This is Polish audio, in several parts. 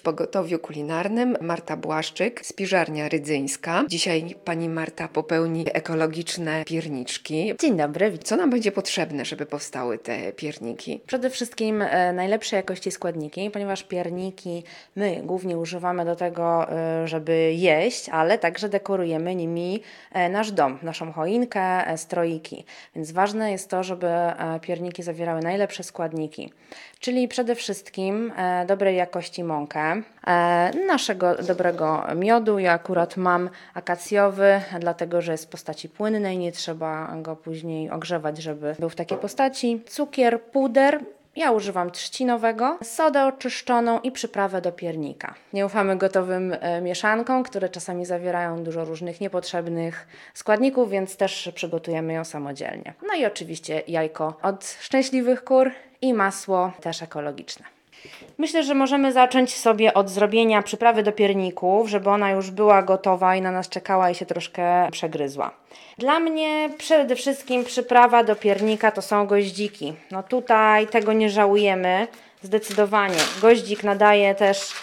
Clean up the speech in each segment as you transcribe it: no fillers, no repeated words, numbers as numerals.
w pogotowiu kulinarnym Marta Błaszczyk, spiżarnia rydzyńska. Dzisiaj pani Marta popełni ekologiczne pierniczki. Dzień dobry. Co nam będzie potrzebne, żeby powstały te pierniki? Przede wszystkim najlepszej jakości składniki, ponieważ pierniki my głównie używamy do tego, żeby jeść, ale także dekorujemy nimi nasz dom, naszą choinkę, stroiki. Więc ważne jest to, żeby pierniki zawierały najlepsze składniki. Czyli przede wszystkim dobrej jakości mąkę, naszego dobrego miodu. Ja akurat mam akacjowy, dlatego że jest w postaci płynnej, nie trzeba go później ogrzewać, żeby był w takiej postaci. Cukier, puder. Ja używam trzcinowego, sodę oczyszczoną i przyprawę do piernika. Nie ufamy gotowym mieszankom, które czasami zawierają dużo różnych niepotrzebnych składników, więc też przygotujemy ją samodzielnie. No i oczywiście jajko od szczęśliwych kur i masło też ekologiczne. Myślę, że możemy zacząć sobie od zrobienia przyprawy do pierników, żeby ona już była gotowa i na nas czekała i się troszkę przegryzła. Dla mnie przede wszystkim przyprawa do piernika to są goździki. No tutaj tego nie żałujemy, zdecydowanie. Goździk nadaje też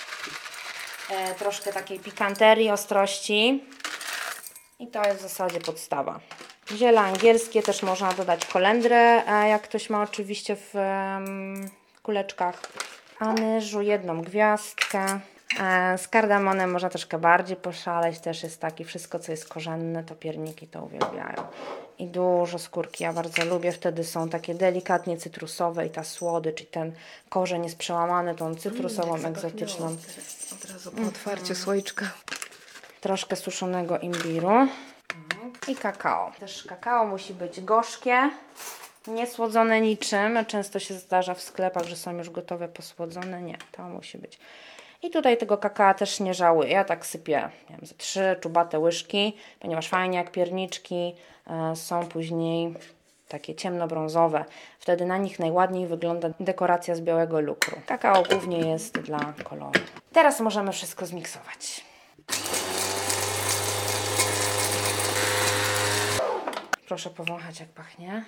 troszkę takiej pikanterii, ostrości i to jest w zasadzie podstawa. Ziele angielskie też można dodać kolendrę, jak ktoś ma oczywiście w kuleczkach. Anyżu jedną gwiazdkę. Z kardamonem można troszkę bardziej poszaleć, też jest taki, wszystko co jest korzenne, to pierniki to uwielbiają. I dużo skórki, ja bardzo lubię, wtedy są takie delikatnie cytrusowe i ta słodycz i ten korzeń jest przełamany tą cytrusową, egzotyczną. Od razu po otwarciu słoiczka. Troszkę suszonego imbiru i kakao. Też kakao musi być gorzkie, niesłodzone niczym. Często się zdarza w sklepach, że są już gotowe posłodzone. Nie, to musi być. I tutaj tego kakao też nie żałuję. Ja tak sypię, nie wiem, ze 3 czubate łyżki, ponieważ fajnie jak pierniczki są później takie ciemnobrązowe. Wtedy na nich najładniej wygląda dekoracja z białego lukru. Kakao głównie jest dla koloru. Teraz możemy wszystko zmiksować. Proszę powąchać, jak pachnie.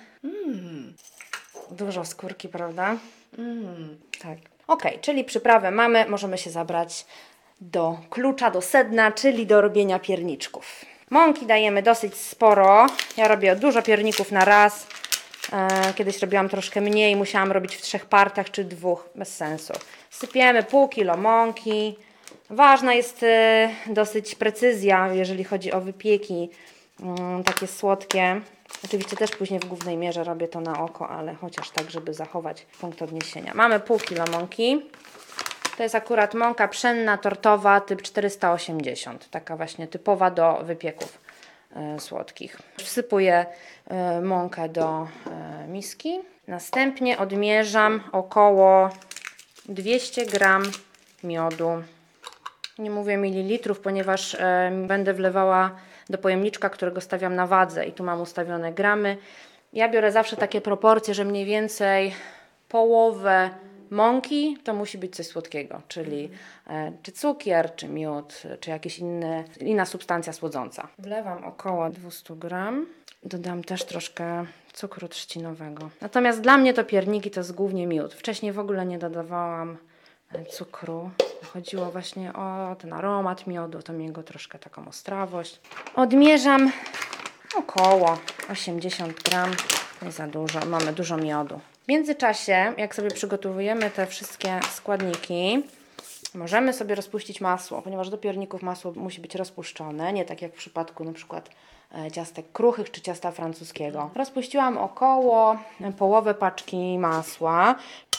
Dużo skórki, prawda? Tak. Ok, czyli przyprawę mamy. Możemy się zabrać do klucza, do sedna, czyli do robienia pierniczków. Mąki dajemy dosyć sporo. Ja robię dużo pierników na raz. Kiedyś robiłam troszkę mniej. Musiałam robić w 3 partiach czy 2. Bez sensu. Sypiemy pół kilo mąki. Ważna jest dosyć precyzja, jeżeli chodzi o wypieki. Takie słodkie. Oczywiście też później w głównej mierze robię to na oko, ale chociaż tak, żeby zachować punkt odniesienia. Mamy pół kilo mąki. To jest akurat mąka pszenna, tortowa, typ 480. Taka właśnie typowa do wypieków słodkich. Wsypuję mąkę do miski. Następnie odmierzam około 200 gram miodu. Nie mówię mililitrów, ponieważ będę wlewała do pojemniczka, którego stawiam na wadze i tu mam ustawione gramy. Ja biorę zawsze takie proporcje, że mniej więcej połowę mąki to musi być coś słodkiego, czyli czy cukier, czy miód, czy jakaś inna substancja słodząca. Wlewam około 200 gram. Dodam też troszkę cukru trzcinowego. Natomiast dla mnie to pierniki to jest głównie miód. Wcześniej w ogóle nie dodawałam cukru. Chodziło właśnie o ten aromat miodu, to jego troszkę taką ostrawość. Odmierzam około 80 gram, nie za dużo, mamy dużo miodu. W międzyczasie, jak sobie przygotowujemy te wszystkie składniki, możemy sobie rozpuścić masło, ponieważ do pierników masło musi być rozpuszczone, nie tak jak w przypadku na przykład ciastek kruchych czy ciasta francuskiego. Rozpuściłam około połowę paczki masła.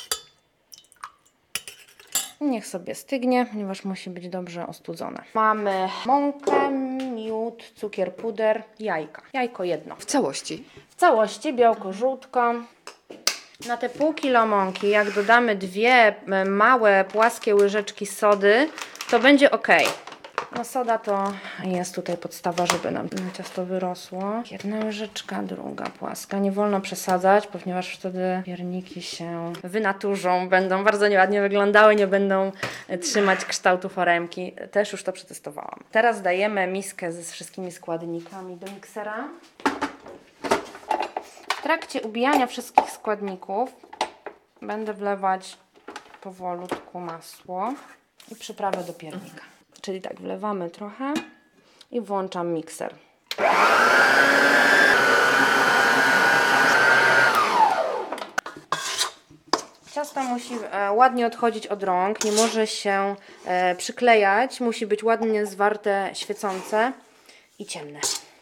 Niech sobie stygnie, ponieważ musi być dobrze ostudzone. Mamy mąkę, miód, cukier, puder, jajka. Jajko jedno. W całości? W całości, białko, żółtko. Na te pół kilo mąki, jak dodamy 2 małe, płaskie łyżeczki sody, to będzie ok. No soda to jest tutaj podstawa, żeby nam ciasto wyrosło. 1 łyżeczka, druga płaska. Nie wolno przesadzać, ponieważ wtedy pierniki się wynaturzą, będą bardzo nieładnie wyglądały, nie będą trzymać kształtu foremki. Też już to przetestowałam. Teraz dajemy miskę ze wszystkimi składnikami do miksera. W trakcie ubijania wszystkich składników będę wlewać powolutku masło. i przyprawę do piernika. Czyli tak, wlewamy trochę i włączam mikser. Ciasto musi ładnie odchodzić od rąk, nie może się przyklejać, musi być ładnie zwarte, świecące i ciemne.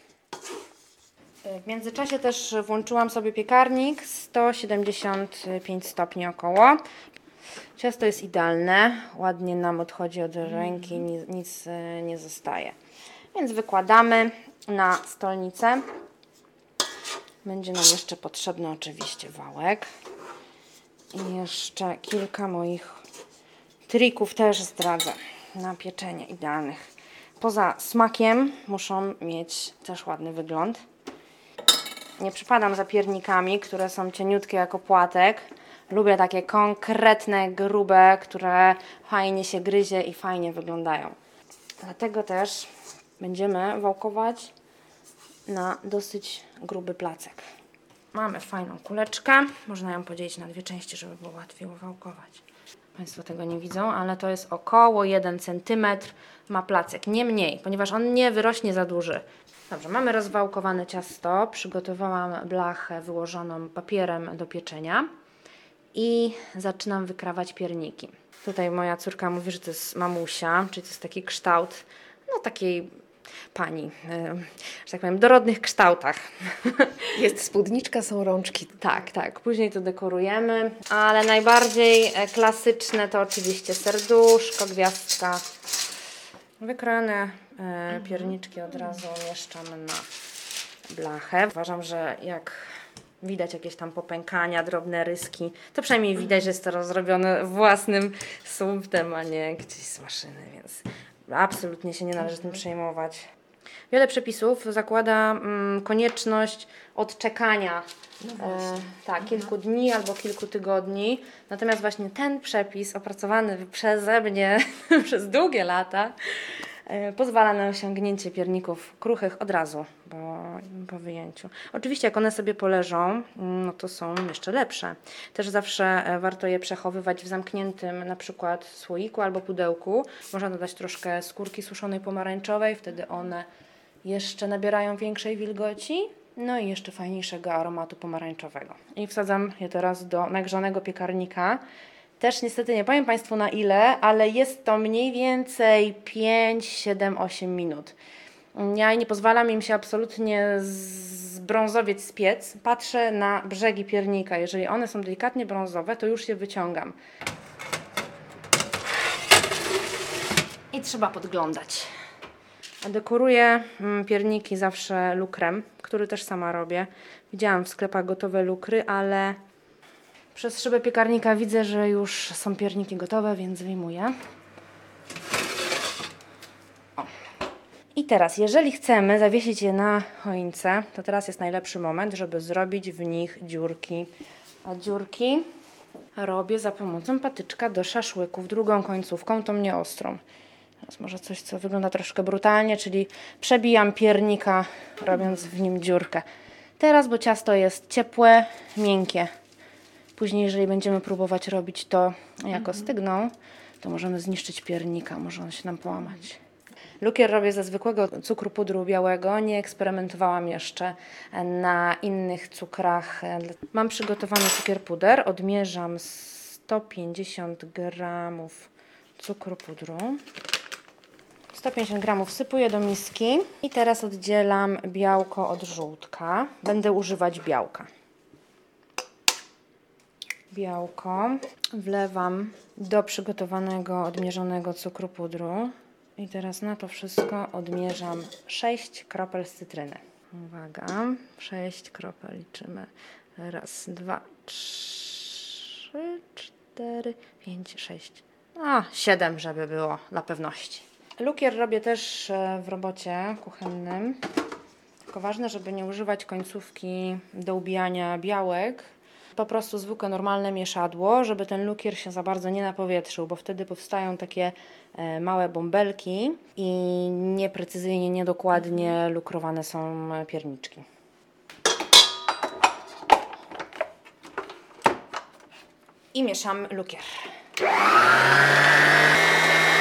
W międzyczasie też włączyłam sobie piekarnik, 175 stopni około. Ciasto jest idealne, ładnie nam odchodzi od ręki, nic nie zostaje. Więc wykładamy na stolnicę. Będzie nam jeszcze potrzebny oczywiście wałek. I jeszcze kilka moich trików też zdradzę na pieczenie idealnych. Poza smakiem muszą mieć też ładny wygląd. Nie przypadam za piernikami, które są cieniutkie jak opłatek. Lubię takie konkretne, grube, które fajnie się gryzie i fajnie wyglądają. Dlatego też będziemy wałkować na dosyć gruby placek. Mamy fajną kuleczkę. Można ją podzielić na dwie części, żeby było łatwiej wałkować. Państwo tego nie widzą, ale to jest około 1 cm ma placek. Nie mniej, ponieważ on nie wyrośnie za duży. Dobrze, mamy rozwałkowane ciasto. Przygotowałam blachę wyłożoną papierem do pieczenia i zaczynam wykrawać pierniki. Tutaj moja córka mówi, że to jest mamusia, czyli to jest taki kształt, no takiej pani, że tak powiem, dorodnych kształtach. Jest spódniczka, są rączki. Tak, tak. Później to dekorujemy, ale najbardziej klasyczne to oczywiście serduszko, gwiazdka. Wykrojone pierniczki od razu umieszczam na blachę. Uważam, że jak widać jakieś tam popękania, drobne ryski, to przynajmniej widać, że jest to zrobione własnym sumptem, a nie gdzieś z maszyny, więc absolutnie się nie należy tym przejmować. Wiele przepisów zakłada konieczność odczekania kilku dni albo kilku tygodni. Natomiast właśnie ten przepis opracowany przeze mnie przez długie lata pozwala na osiągnięcie pierników kruchych od razu po wyjęciu. Oczywiście jak one sobie poleżą, no to są jeszcze lepsze. Też zawsze warto je przechowywać w zamkniętym na przykład słoiku albo pudełku. Można dodać troszkę skórki suszonej pomarańczowej, wtedy one jeszcze nabierają większej wilgoci, no i jeszcze fajniejszego aromatu pomarańczowego. I wsadzam je teraz do nagrzanego piekarnika. Też niestety nie powiem Państwu na ile, ale jest to mniej więcej 5, 7, 8 minut. Ja nie pozwalam im się absolutnie zbrązowieć z piec. Patrzę na brzegi piernika. Jeżeli one są delikatnie brązowe, to już je wyciągam. I trzeba podglądać. Dekoruję pierniki zawsze lukrem, który też sama robię. Widziałam w sklepach gotowe lukry, ale przez szybę piekarnika widzę, że już są pierniki gotowe, więc wyjmuję. O. I teraz, jeżeli chcemy zawiesić je na choince, to teraz jest najlepszy moment, żeby zrobić w nich dziurki. A dziurki robię za pomocą patyczka do szaszłyków, drugą końcówką, tą nieostrą. Teraz może coś, co wygląda troszkę brutalnie, czyli przebijam piernika, robiąc w nim dziurkę. Teraz, bo ciasto jest ciepłe, miękkie. Później, jeżeli będziemy próbować robić to jako stygną, to możemy zniszczyć piernika, może on się nam połamać. Lukier robię ze zwykłego cukru pudru białego, nie eksperymentowałam jeszcze na innych cukrach. Mam przygotowany cukier puder, odmierzam 150 gramów cukru pudru. 150 gramów sypuję do miski i teraz oddzielam białko od żółtka. Będę używać białka. Białko wlewam do przygotowanego, odmierzonego cukru pudru i teraz na to wszystko odmierzam 6 kropel z cytryny. Uwaga, 6 kropel liczymy. Raz, 2, 3, 4, 5, 6. 7, żeby było dla pewności. Lukier robię też w robocie kuchennym. Tylko ważne, żeby nie używać końcówki do ubijania białek. Po prostu zwykłe, normalne mieszadło, żeby ten lukier się za bardzo nie napowietrzył, bo wtedy powstają takie małe bąbelki i nieprecyzyjnie, niedokładnie lukrowane są pierniczki. I mieszam lukier.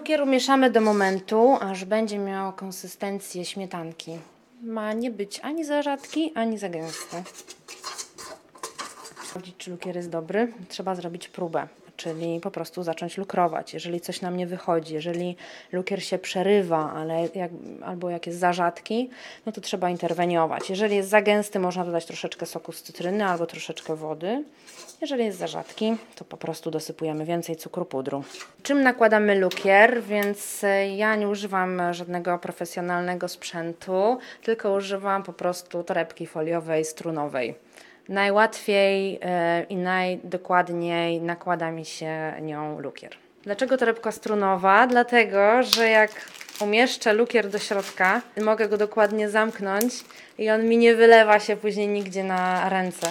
Lukier mieszamy do momentu, aż będzie miał konsystencję śmietanki. Ma nie być ani za rzadki, ani za gęsty. Sprawdzić, czy lukier jest dobry, trzeba zrobić próbę, czyli po prostu zacząć lukrować. Jeżeli coś nam nie wychodzi, jeżeli lukier się przerywa, albo jak jest za rzadki, no to trzeba interweniować. Jeżeli jest za gęsty, można dodać troszeczkę soku z cytryny albo troszeczkę wody. Jeżeli jest za rzadki, to po prostu dosypujemy więcej cukru pudru. Czym nakładamy lukier? Więc ja nie używam żadnego profesjonalnego sprzętu, tylko używam po prostu torebki foliowej, strunowej. Najłatwiej i najdokładniej nakłada mi się nią lukier. Dlaczego torebka strunowa? Dlatego, że jak umieszczę lukier do środka, mogę go dokładnie zamknąć i on mi nie wylewa się później nigdzie na ręce.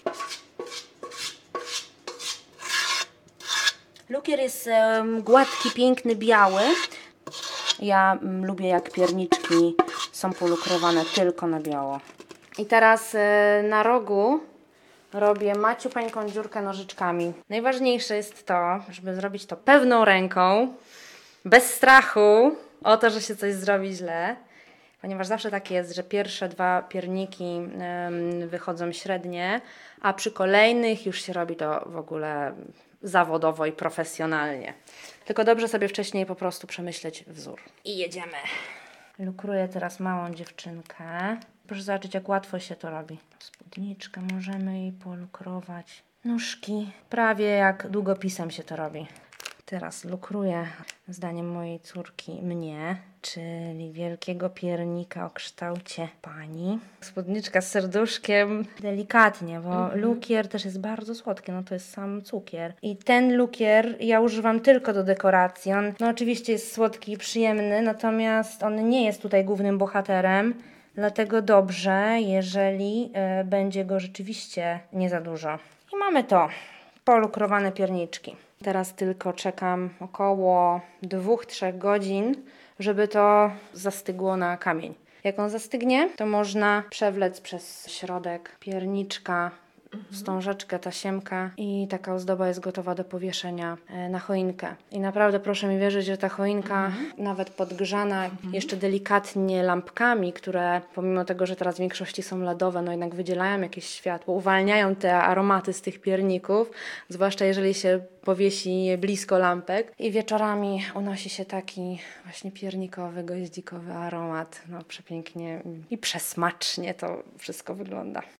Lukier jest gładki, piękny, biały. Ja lubię, jak pierniczki są polukrowane tylko na biało. I teraz na rogu robię maciupeńką dziurkę nożyczkami. Najważniejsze jest to, żeby zrobić to pewną ręką, bez strachu o to, że się coś zrobi źle. Ponieważ zawsze tak jest, że pierwsze 2 pierniki wychodzą średnie, a przy kolejnych już się robi to w ogóle zawodowo i profesjonalnie. Tylko dobrze sobie wcześniej po prostu przemyśleć wzór. I jedziemy. Lukruję teraz małą dziewczynkę. Proszę zobaczyć, jak łatwo się to robi. Spódniczkę możemy jej polukrować. Nóżki. Prawie jak długopisem się to robi. Teraz lukruję, zdaniem mojej córki, mnie, czyli wielkiego piernika o kształcie pani. Spódniczka z serduszkiem, delikatnie, bo lukier też jest bardzo słodki, no to jest sam cukier. I ten lukier ja używam tylko do dekoracji. On oczywiście jest słodki i przyjemny, natomiast on nie jest tutaj głównym bohaterem. Dlatego dobrze, jeżeli będzie go rzeczywiście nie za dużo. I mamy to, polukrowane pierniczki. Teraz tylko czekam około 2-3 godzin, żeby to zastygło na kamień. Jak on zastygnie, to można przewlec przez środek pierniczka, wstążeczkę, tasiemkę i taka ozdoba jest gotowa do powieszenia na choinkę. I naprawdę proszę mi wierzyć, że ta choinka nawet podgrzana jeszcze delikatnie lampkami, które pomimo tego, że teraz w większości są LEDowe, no jednak wydzielają jakieś światło, uwalniają te aromaty z tych pierników, zwłaszcza jeżeli się powiesi je blisko lampek i wieczorami unosi się taki właśnie piernikowy, goździkowy aromat. No przepięknie i przesmacznie to wszystko wygląda.